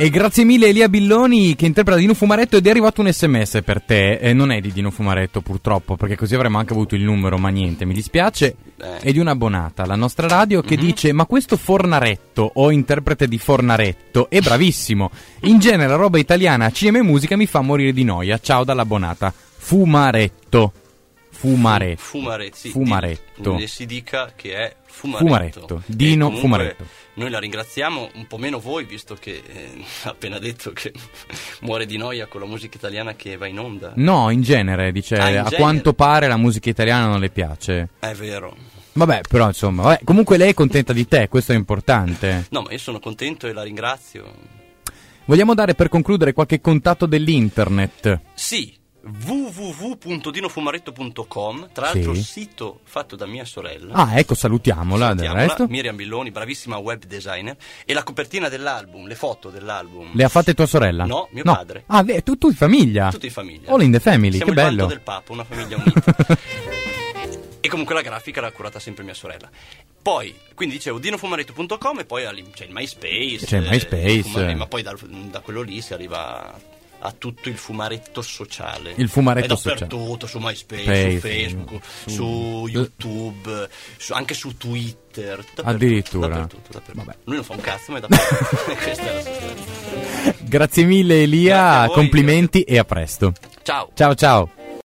E grazie mille Elia Billoni che interpreta Dino Fumaretto, ed è arrivato un SMS per te, non è di Dino Fumaretto purtroppo, perché così avremmo anche avuto il numero, ma niente, mi dispiace, è di un'abbonata alla nostra radio che dice: ma questo Fornaretto o interprete di Fornaretto è bravissimo, in genere la roba italiana, cinema e musica mi fa morire di noia, ciao dall'abbonata. Fumaretto. Sì, Fumaretto. Ne si dica che è Fumaretto. Fumaretto. Dino Fumaretto. Noi la ringraziamo, un po' meno voi, visto che ha appena detto che muore di noia con la musica italiana che va in onda. No, in genere, dice, quanto pare la musica italiana non le piace. È vero. Vabbè, però insomma, comunque lei è contenta di te, questo è importante. No, ma io sono contento e la ringrazio. Vogliamo dare per concludere qualche contatto dell'internet? Sì. www.dinofumaretto.com, tra l'altro sito fatto da mia sorella. Ah, ecco, salutiamola del resto. Miriam Billoni, bravissima web designer. E la copertina dell'album, le foto dell'album. Le ha fatte tua sorella? No, mio padre. Ah, tu in famiglia? Tutti in famiglia. All in the family, Siamo che bello. Siamo il bando del Papa, una famiglia unita. E comunque la grafica l'ha curata sempre mia sorella. Poi, quindi dicevo, dinofumaretto.com e poi c'è il MySpace. C'è il MySpace. Ma poi da quello lì si arriva a tutto il fumaretto sociale. Il fumaretto sociale. Dappertutto, su MySpace, su Facebook, su YouTube, anche su Twitter. Dappertutto, addirittura. Dappertutto. Vabbè. Lui non fa un cazzo, ma è dappertutto. Questa è la sostanza. Grazie mille Elia, complimenti e a presto. Ciao. Ciao.